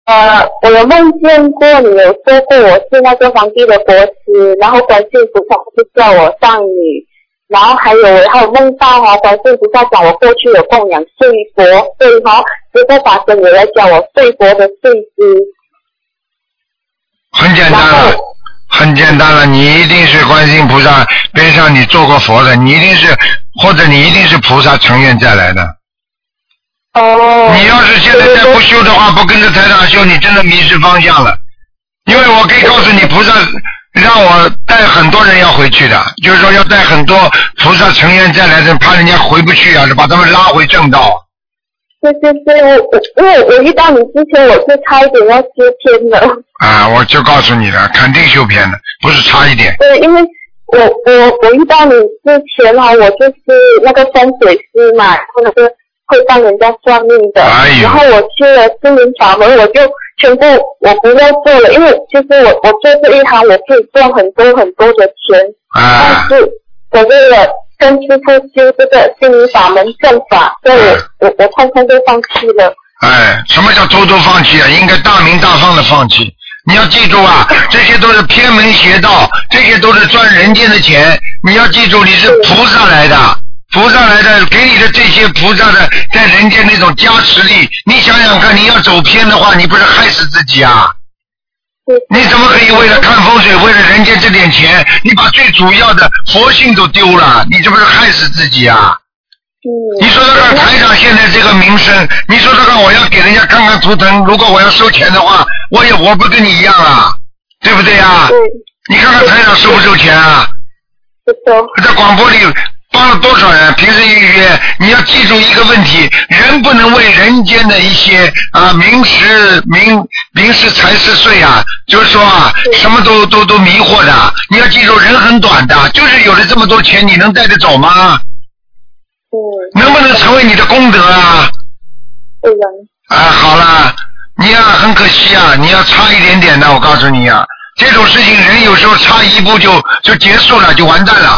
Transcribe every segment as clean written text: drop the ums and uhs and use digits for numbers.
我有梦见过你有说过我是那个皇帝的国师，然后观世音菩萨就叫我上女，然后还有梦到观世音菩萨讲我过去有供养睡佛，所以这个法身也来叫我睡佛的睡姿。 很简单了，很简单了，你一定是观世音菩萨边上你做过佛的，你一定是，或者你一定是菩萨成愿再来的。你要是现在再不修的话，不跟着台长修，你真的迷失方向了。因为我可以告诉你，菩萨让我带很多人要回去的，就是说要带很多菩萨成愿再来的，怕人家回不去啊，就把他们拉回正道。 对，因为我遇到你之前，我是差一点要修偏的。 我就告诉你了，肯定修偏的，不是差一点。 对，因为我遇到你之前我就是那个风水师嘛，那个会帮人家算命的。然后我去了心灵法门，我就全部我不要做了，因为就是我做这一行，我可以赚很多很多的钱。但是我为了跟师父修这个心灵法门正法，所以我通通都放弃了。 什么叫偷偷放弃啊？应该大名大放的放弃。你要记住啊，这些都是偏门邪道，这些都是赚人间的钱。你要记住，你是菩萨来的，菩萨来的，给你的这些菩萨的在人间那种加持力，你想想看，你要走偏的话，你不是害死自己啊？你怎么可以为了看风水，为了人间这点钱，你把最主要的佛性都丢了？你这不是害死自己啊？你说说看，台长现在这个名声，你说说看，我要给人家看看图腾，如果我要收钱的话，我不跟你一样啊，对不对啊？你看看台长收不收钱啊？在广播里帮了多少人？平时预约，你要记住一个问题，人不能为人间的一些名食财食税啊，就是说什么都迷惑的。你要记住，人很短的，就是有了这么多钱，你能带得走吗？能不能成为你的功德啊？好了，你很可惜啊，你要差一点点的，我告诉你啊，这种事情人有时候差一步就结束了，就完蛋了。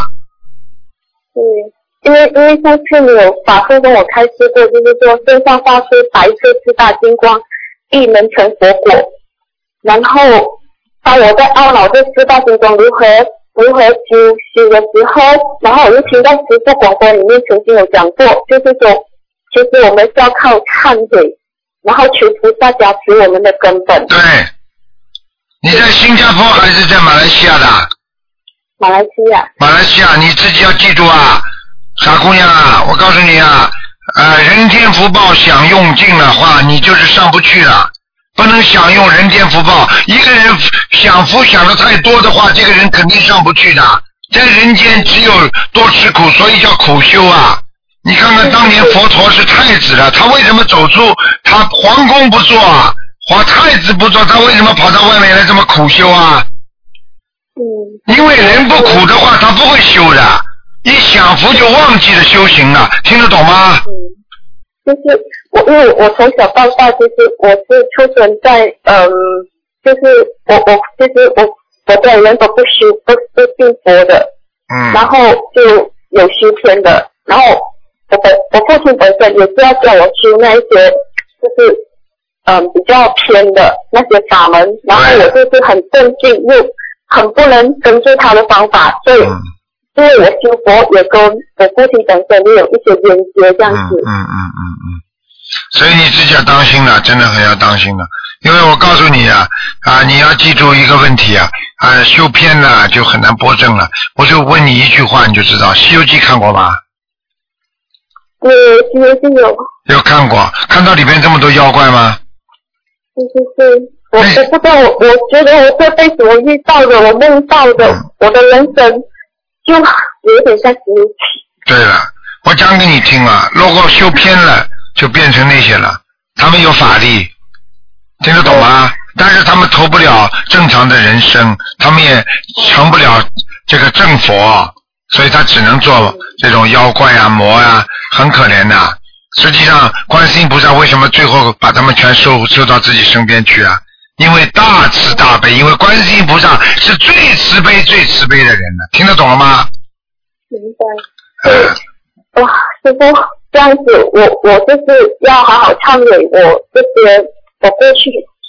因为上次你有法师跟我开示过，就是说身上发出白色四大金光，亦能成佛果。然后当我在懊恼这四大金光如何修的时候，然后我就听到师父广播里面曾经有讲过，就是说其实我们是要靠忏悔，然后求菩萨加持我们的根本。 对，你在新加坡还是在马来西亚的？ 马来西亚，你自己要记住啊，傻姑娘啊，我告诉你啊，人间福报享用尽的话，你就是上不去了。不能享用人间福报，一个人享福享的太多的话，这个人肯定上不去的。在人间只有多吃苦，所以叫苦修啊。你看看当年佛陀是太子了，他为什么走出他皇宫不做啊？太子不做，他为什么跑到外面来这么苦修啊？因为人不苦的话，他不会修的。一享福就忘记了修行了，听得懂吗？ 就是因为我从小到大，就是我是出生在就是我的人都不信佛的，然后就有修天的，然后我父亲本身也是要叫我修那一些就是比较偏的那些法门，然后我就是很正经又很不能跟住他的方法，所以因为我修佛也跟我父亲本身也有一些连接这样子。 所以你自己要当心了，真的很要当心了。因为我告诉你啊，你要记住一个问题啊，修偏了就很难拨正了。我就问你一句话，你就知道，《西游记》看过吧？ 西游记有看过，看到里面这么多妖怪吗？ 我不知道，我觉得我这辈子我遇到的，我梦到的，我的人生就有点像西游记。 对了，我讲给你听啊，如果修偏了，就变成那些了。他们有法力，听得懂吗？但是他们投不了正常的人生，他们也成不了这个正佛，所以他只能做这种妖怪啊、魔啊，很可怜的。实际上，观世音菩萨为什么最后把他们全收到自己身边去啊？因为大慈大悲，因为观世音菩萨是最慈悲的人呢。听得懂了吗？ 明白。哇，师父，这样子，我就是要好好忏悔我这些我过去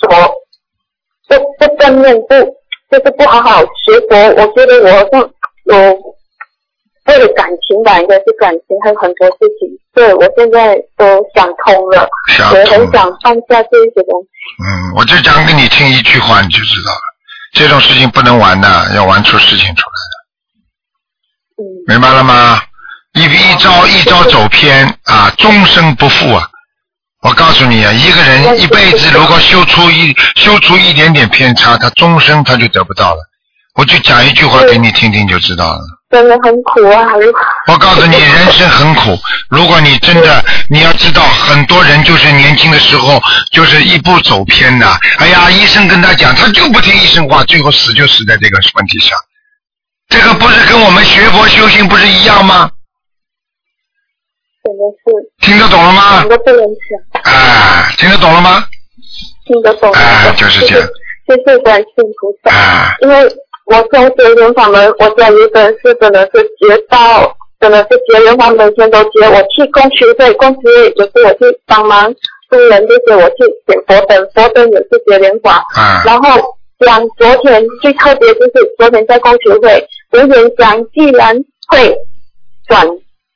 不正面，就是不好好学佛。我觉得我好像有为了感情吧，应该是感情，还有很多事情，对我现在都想通了，我很想放下这些东西。 我就讲给你听一句话，你就知道了。这种事情不能玩的，要玩出事情出来的。明白了吗？一招走偏啊，终生不复啊！我告诉你啊，一个人一辈子如果修出一点点偏差，他终生他就得不到了。我就讲一句话给你听听就知道了。 真的很苦啊！ 我告诉你，人生很苦。如果你真的，你要知道，很多人就是年轻的时候就是一步走偏的。哎呀，医生跟他讲，他就不听医生话，最后死就死在这个问题上。这个不是跟我们学佛修行不是一样吗？ 真的是。 听得懂了吗？ 两个不能讲。 听得懂了吗？ 听得懂。 就是这样。 谢谢观世音菩萨。因为我从结缘法门，我家里的是真的是结到，真的是结缘法每天都结。我去供学会，供学会就是我去帮忙助人这些，我去点佛灯，佛灯也是结缘法。然后讲昨天最特别就是昨天在供学会，昨天讲既然会转。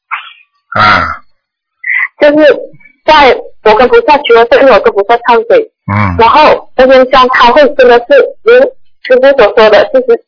就是在我跟菩萨求了，因为我跟菩萨忏悔。然后昨天讲他会真的是如师父所说的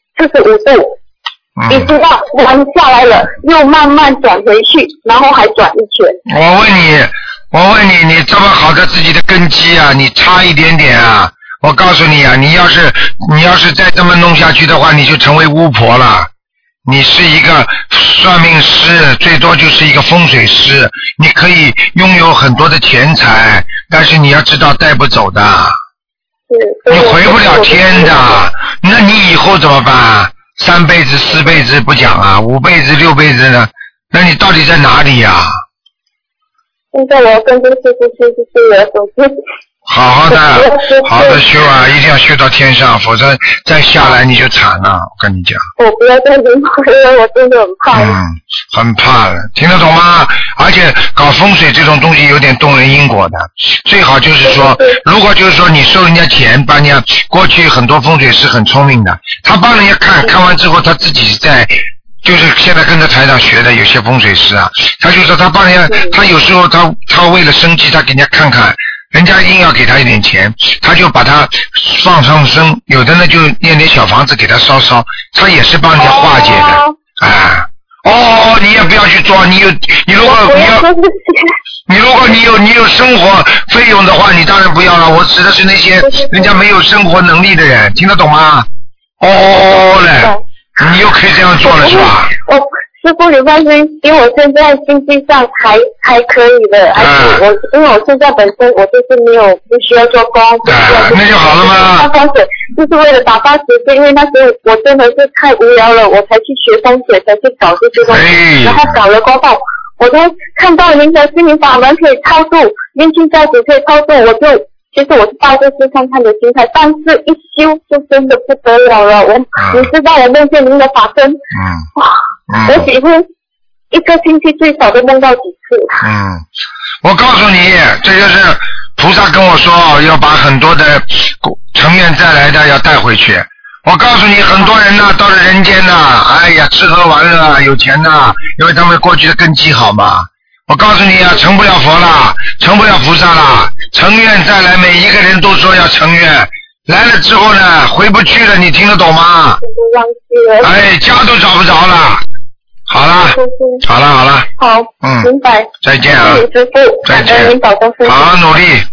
45度，一直到弯下来了，又慢慢转回去，然后还转一圈。 我问你，你这么好的自己的根基啊，你差一点点啊！我告诉你啊，你要是再这么弄下去的话，你就成为巫婆了。你是一个算命师，最多就是一个风水师，你可以拥有很多的钱财，但是你要知道带不走的。你回不了天的，那你以后怎么办？3辈子4辈子不讲啊，5辈子6辈子呢？那你到底在哪里呀？ 现在我要跟着师父学习我的手机。 好的修啊，一定要修到天上，否则再下来你就惨了。我跟你讲。我不要再轮回了，我真的很怕。 很怕的，听得懂吗？而且搞风水这种东西有点动人因果的，最好就是说，如果就是说你收人家钱，帮人家，过去很多风水师很聪明的，他帮人家看完之后，他自己在。就是现在跟着台长学的有些风水师啊，他就说他帮人家，他有时候他为了生气，他给人家看看，人家硬要给他一点钱，他就把他放上身，有的呢就念点小房子给他烧，他也是帮人家化解的。你也不要去做，你如果你有生活费用的话，你当然不要了。我指的是那些人家没有生活能力的人，听得懂吗？嘞。你又可以这样做了是吧？ 师父，你放心，因为我现在经济上还可以的，而且因为我现在本身我就是没有不需要做工， 那就好了吗？ 打风水就是为了打发时间，因为那时候我真的是太无聊了，我才去学风水，才去搞这些东西，然后搞了过后，我都看到灵蛇心灵法门可以超度，念经教子可以超度，其实我是抱着试看看的心态，但是一修就真的不得了了。你知道我梦见您的法身，我几乎一个星期最少都梦到几次。 我告诉你，这就是菩萨跟我说要把很多的成愿再来的要带回去。我告诉你，很多人呢到了人间呢，哎呀，吃喝玩乐有钱呢，因为他们过去的根基好嘛。我告诉你啊，成不了佛了，成不了菩萨了，成愿再来，每一个人都说要成愿，来了之后呢，回不去了，你听得懂吗？家都找不着了。好了， 好，明白。 再见啊， 师父， 再见，好好努力。